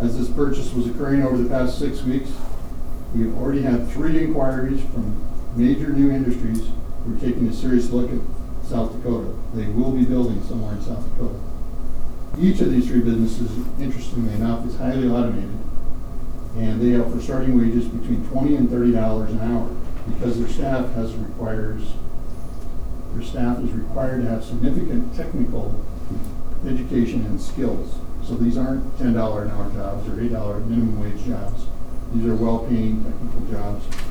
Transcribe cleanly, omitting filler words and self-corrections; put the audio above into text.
As this purchase was occurring over the past 6 weeks, we have already had 3 inquiries from major new industries who are taking a serious look at South Dakota. They will be building somewhere in South Dakota. Each of these 3 businesses, interestingly enough, is highly automated, and they offer starting wages between $20 and $30 an hour because their staff is required to have significant technical education and skills. So these aren't $10 an hour jobs or $8 minimum wage jobs. These are well-paying technical jobs.